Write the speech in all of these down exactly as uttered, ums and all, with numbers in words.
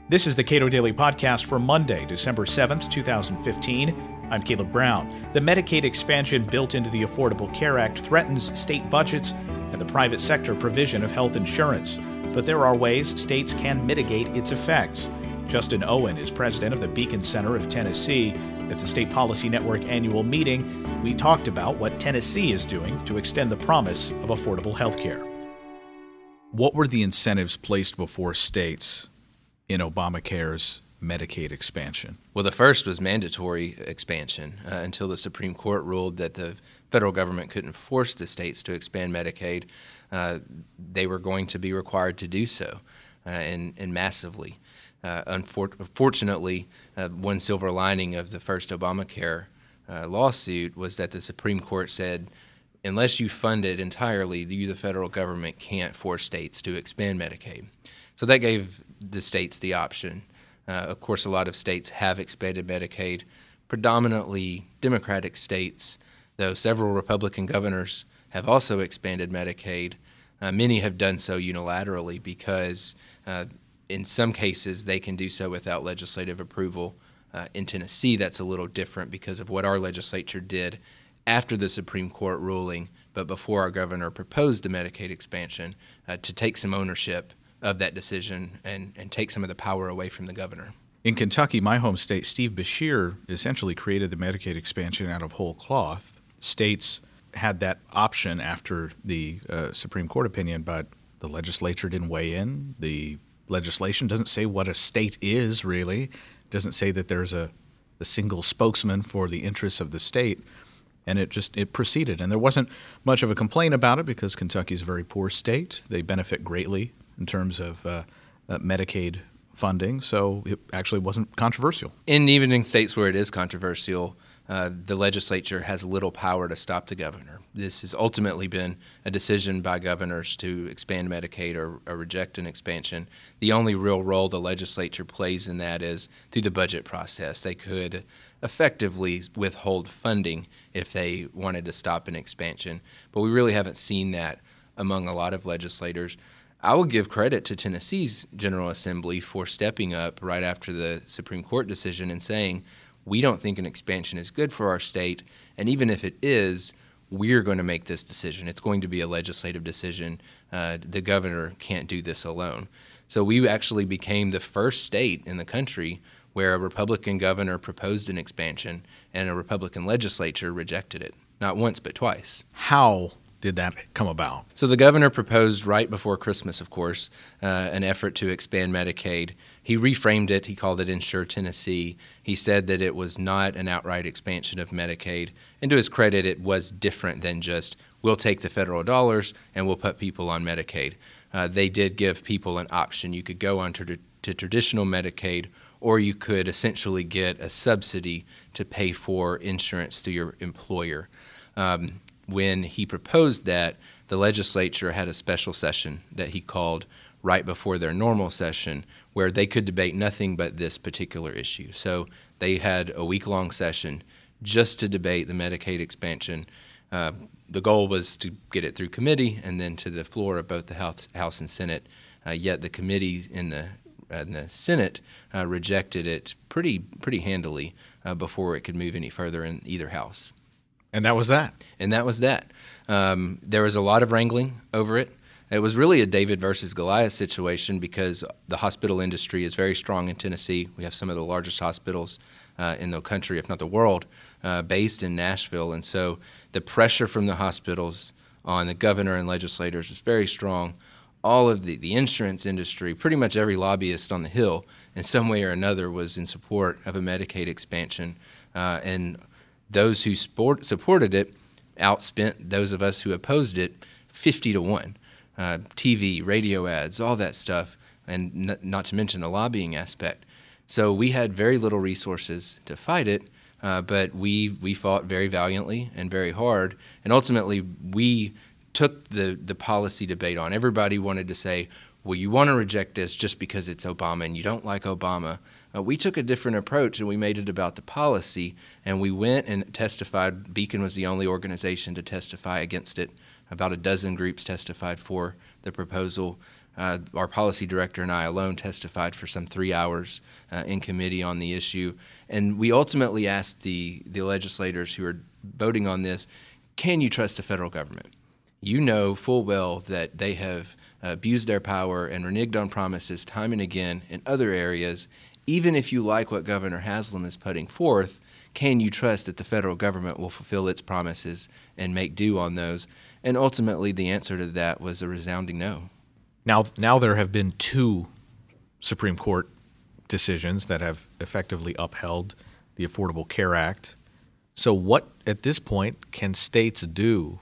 This is the Cato Daily Podcast for Monday, December seventh, twenty fifteen. I'm Caleb Brown. The Medicaid expansion built into the Affordable Care Act threatens state budgets and the private sector provision of health insurance. But there are ways states can mitigate its effects. Justin Owen is president of the Beacon Center of Tennessee. At the State Policy Network annual meeting, we talked about what Tennessee is doing to extend the promise of affordable health care. What were the incentives placed before states in Obamacare's Medicaid expansion? Well, the first was mandatory expansion uh, until the Supreme Court ruled that the federal government couldn't force the states to expand Medicaid. Uh, they were going to be required to do so, uh, and, and massively. Uh, unfor- unfortunately, uh, one silver lining of the first Obamacare uh, lawsuit was that the Supreme Court said, unless you fund it entirely, you, the federal government, can't force states to expand Medicaid. So that gave the states the option. Uh, of course, a lot of states have expanded Medicaid, predominantly Democratic states, though several Republican governors have also expanded Medicaid. Uh, many have done so unilaterally because uh, in some cases they can do so without legislative approval. Uh, in Tennessee, that's a little different because of what our legislature did after the Supreme Court ruling, but before our governor proposed the Medicaid expansion, uh, to take some ownership of that decision and, and take some of the power away from the governor. In Kentucky, my home state, Steve Beshear essentially created the Medicaid expansion out of whole cloth. States had that option after the uh, Supreme Court opinion, but the legislature didn't weigh in. The legislation doesn't say what a state is, really. It doesn't say that there's a, a single spokesman for the interests of the state. And it just it proceeded. And there wasn't much of a complaint about it because Kentucky's a very poor state. They benefit greatly in terms of uh, uh, Medicaid funding, so it actually wasn't controversial. And even in states where it is controversial, uh, the legislature has little power to stop the governor. This has ultimately been a decision by governors to expand Medicaid or, or reject an expansion. The only real role the legislature plays in that is through the budget process. They could effectively withhold funding if they wanted to stop an expansion, but we really haven't seen that among a lot of legislators. I will give credit to Tennessee's General Assembly for stepping up right after the Supreme Court decision and saying, we don't think an expansion is good for our state, and even if it is, we're going to make this decision. It's going to be a legislative decision. Uh, the governor can't do this alone. So we actually became the first state in the country where a Republican governor proposed an expansion and a Republican legislature rejected it, not once but twice. How did that come about? So the governor proposed right before Christmas, of course, uh, an effort to expand Medicaid. He reframed it. He called it Insure Tennessee. He said that it was not an outright expansion of Medicaid. And to his credit, it was different than just, we'll take the federal dollars and we'll put people on Medicaid. Uh, they did give people an option. You could go on to, to traditional Medicaid, or you could essentially get a subsidy to pay for insurance through your employer. Um, When he proposed that, the legislature had a special session that he called right before their normal session where they could debate nothing but this particular issue. So they had a week-long session just to debate the Medicaid expansion. Uh, the goal was to get it through committee and then to the floor of both the House, House and Senate, uh, yet the committees in the in the Senate uh, rejected it pretty, pretty handily uh, before it could move any further in either house. And that was that. And that was that. Um, there was a lot of wrangling over it. It was really a David versus Goliath situation because the hospital industry is very strong in Tennessee. We have some of the largest hospitals uh, in the country, if not the world, uh, based in Nashville. And so the pressure from the hospitals on the governor and legislators was very strong. All of the, the insurance industry, pretty much every lobbyist on the Hill in some way or another was in support of a Medicaid expansion. Uh, and Those who support, supported it outspent those of us who opposed it fifty to one. Uh, T V, radio ads, all that stuff, and n- not to mention the lobbying aspect. So we had very little resources to fight it, uh, but we we fought very valiantly and very hard, and ultimately we took the, the policy debate on. Everybody wanted to say, well, you want to reject this just because it's Obama and you don't like Obama. Uh, we took a different approach and we made it about the policy, and we went and testified. Beacon was the only organization to testify against it. About a dozen groups testified for the proposal. Uh, our policy director and I alone testified for some three hours uh, in committee on the issue. And we ultimately asked the, the legislators who are voting on this, can you trust the federal government? You know full well that they have abused their power and reneged on promises time and again in other areas. Even if you like what Governor Haslam is putting forth, can you trust that the federal government will fulfill its promises and make due on those? And ultimately, the answer to that was a resounding no. Now, now there have been two Supreme Court decisions that have effectively upheld the Affordable Care Act. So what, at this point, can states do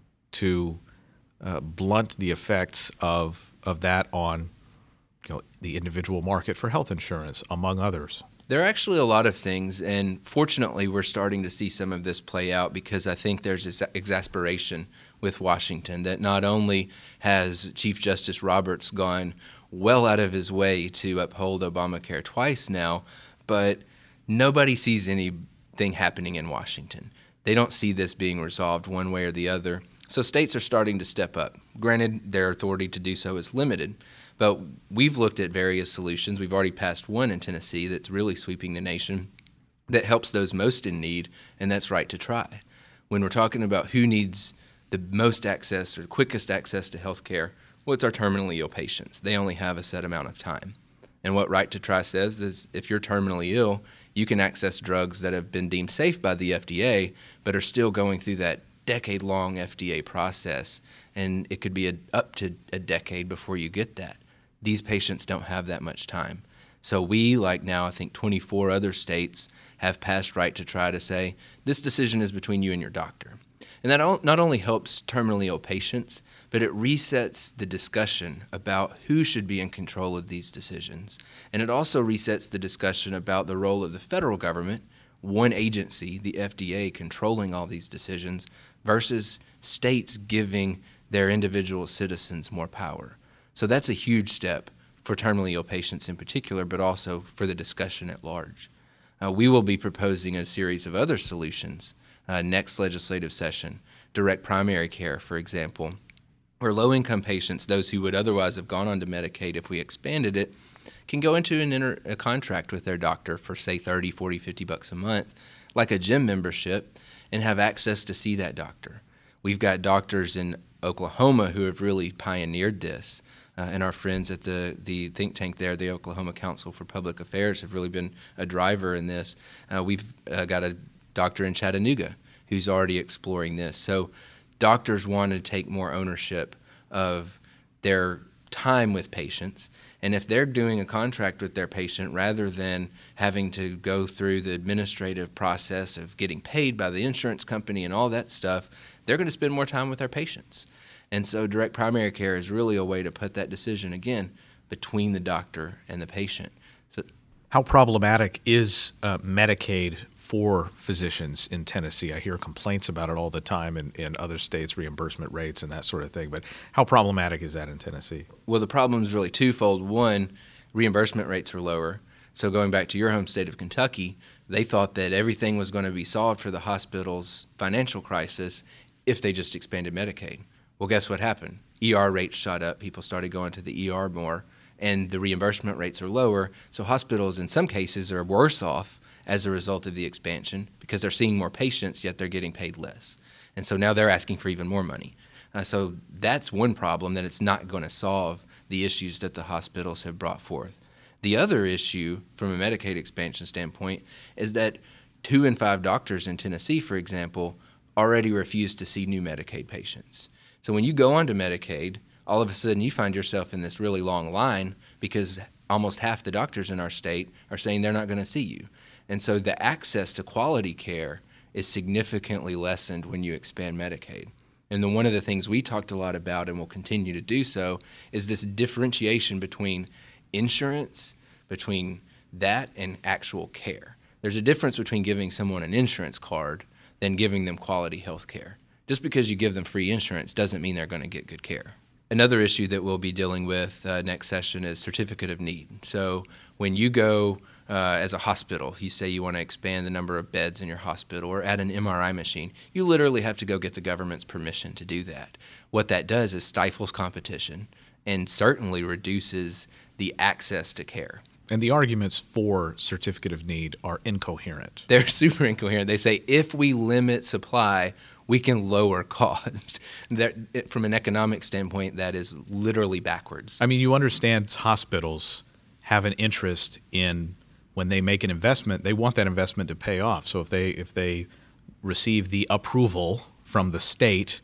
to uh, blunt the effects of of that on, you know, the individual market for health insurance, among others? There are actually a lot of things, and fortunately we're starting to see some of this play out because I think there's this exasperation with Washington that not only has Chief Justice Roberts gone well out of his way to uphold Obamacare twice now, but nobody sees anything happening in Washington. They don't see this being resolved one way or the other. So states are starting to step up. Granted, their authority to do so is limited, but we've looked at various solutions. We've already passed one in Tennessee that's really sweeping the nation that helps those most in need, and that's Right to Try. When we're talking about who needs the most access or quickest access to health care, well, it's our terminally ill patients. They only have a set amount of time. And what Right to Try says is if you're terminally ill, you can access drugs that have been deemed safe by the F D A, but are still going through that decade-long F D A process, and it could be a, up to a decade before you get that. These patients don't have that much time. So we, like now I think twenty-four other states, have passed Right to Try to say, this decision is between you and your doctor. And that not only helps terminally ill patients, but it resets the discussion about who should be in control of these decisions. And it also resets the discussion about the role of the federal government, one agency, the F D A, controlling all these decisions, versus states giving their individual citizens more power. So that's a huge step for terminally ill patients in particular, but also for the discussion at large. Uh, we will be proposing a series of other solutions uh, next legislative session. Direct primary care, for example, where low-income patients, those who would otherwise have gone on to Medicaid if we expanded it, can go into an inter- a contract with their doctor for, say, thirty, forty, fifty bucks a month, like a gym membership, and have access to see that doctor. We've got doctors in Oklahoma who have really pioneered this, uh, and our friends at the, the think tank there, the Oklahoma Council for Public Affairs, have really been a driver in this. Uh, we've uh, got a doctor in Chattanooga who's already exploring this. So doctors want to take more ownership of their time with patients, and if they're doing a contract with their patient rather than having to go through the administrative process of getting paid by the insurance company and all that stuff, they're going to spend more time with their patients. And so direct primary care is really a way to put that decision, again, between the doctor and the patient. So, how problematic is uh, Medicaid for physicians in Tennessee? I hear complaints about it all the time in, in other states, reimbursement rates and that sort of thing. But how problematic is that in Tennessee? Well, the problem is really twofold. One, reimbursement rates are lower. So going back to your home state of Kentucky, they thought that everything was going to be solved for the hospital's financial crisis if they just expanded Medicaid. Well, guess what happened? E R rates shot up. People started going to the E R more, and the reimbursement rates are lower. So hospitals, in some cases, are worse off as a result of the expansion because they're seeing more patients, yet they're getting paid less. And so now they're asking for even more money. Uh, so that's one problem, that it's not going to solve the issues that the hospitals have brought forth. The other issue from a Medicaid expansion standpoint is that two in five doctors in Tennessee, for example, already refuse to see new Medicaid patients. So when you go onto Medicaid, all of a sudden you find yourself in this really long line because almost half the doctors in our state are saying they're not going to see you. And so the access to quality care is significantly lessened when you expand Medicaid. And then one of the things we talked a lot about and will continue to do so is this differentiation between insurance, between that and actual care. There's a difference between giving someone an insurance card than giving them quality health care. Just because you give them free insurance doesn't mean they're going to get good care. Another issue that we'll be dealing with uh, next session is certificate of need. So when you go uh, as a hospital, you say you want to expand the number of beds in your hospital or add an M R I machine, you literally have to go get the government's permission to do that. What that does is stifles competition and certainly reduces the access to care. And the arguments for certificate of need are incoherent. They're super incoherent. They say if we limit supply, we can lower cost. That, from an economic standpoint, that is literally backwards. I mean, you understand hospitals have an interest in, when they make an investment, they want that investment to pay off. So if they if they receive the approval from the state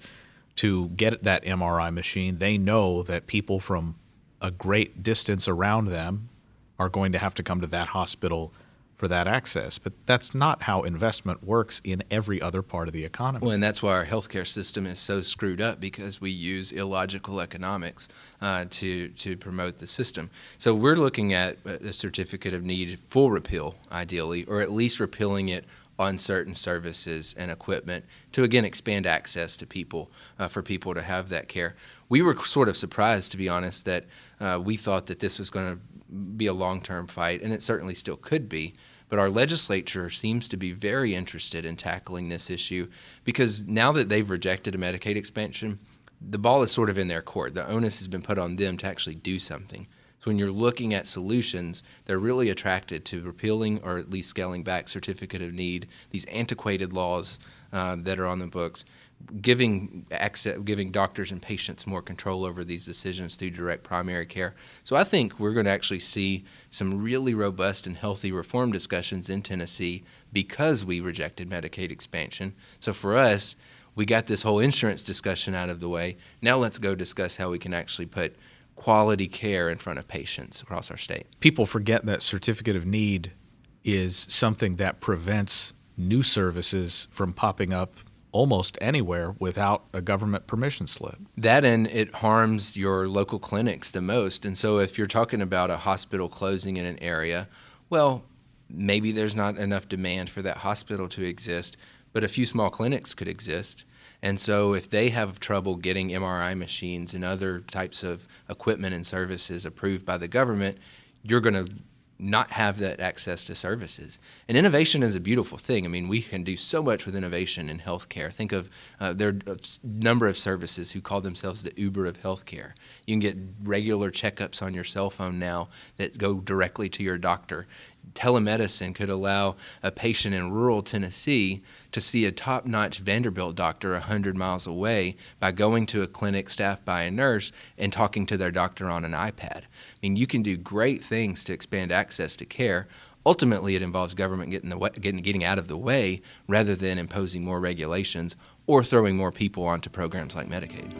to get that M R I machine, they know that people from a great distance around them are going to have to come to that hospital for that access. But that's not how investment works in every other part of the economy. Well, and that's why our healthcare system is so screwed up, because we use illogical economics uh, to to promote the system. So we're looking at a certificate of need full repeal, ideally, or at least repealing it on certain services and equipment to, again, expand access to people, uh, for people to have that care. We were sort of surprised, to be honest, that uh, we thought that this was going to be a long-term fight, and it certainly still could be. But our legislature seems to be very interested in tackling this issue, because now that they've rejected a Medicaid expansion, the ball is sort of in their court. The onus has been put on them to actually do something. So when you're looking at solutions, they're really attracted to repealing or at least scaling back certificate of need, these antiquated laws uh, that are on the books, giving access, giving doctors and patients more control over these decisions through direct primary care. So I think we're going to actually see some really robust and healthy reform discussions in Tennessee because we rejected Medicaid expansion. So for us, we got this whole insurance discussion out of the way. Now let's go discuss how we can actually put quality care in front of patients across our state. People forget that certificate of need is something that prevents new services from popping up almost anywhere without a government permission slip. That, and it harms your local clinics the most. And so if you're talking about a hospital closing in an area, well, maybe there's not enough demand for that hospital to exist, but a few small clinics could exist. And so if they have trouble getting M R I machines and other types of equipment and services approved by the government, you're going to not have that access to services. And innovation is a beautiful thing. I mean, we can do so much with innovation in healthcare. Think of uh, there are a number of services who call themselves the Uber of healthcare. You can get regular checkups on your cell phone now that go directly to your doctor. Telemedicine could allow a patient in rural Tennessee to see a top-notch Vanderbilt doctor one hundred miles away by going to a clinic staffed by a nurse and talking to their doctor on an iPad. I mean, you can do great things to expand access to care. Ultimately, it involves government getting, the way, getting, getting out of the way rather than imposing more regulations or throwing more people onto programs like Medicaid.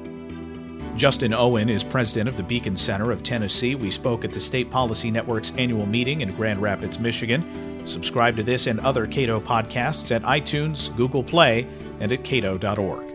Justin Owen is president of the Beacon Center of Tennessee. We spoke at the State Policy Network's annual meeting in Grand Rapids, Michigan. Subscribe to this and other Cato podcasts at iTunes, Google Play, and at cato dot org.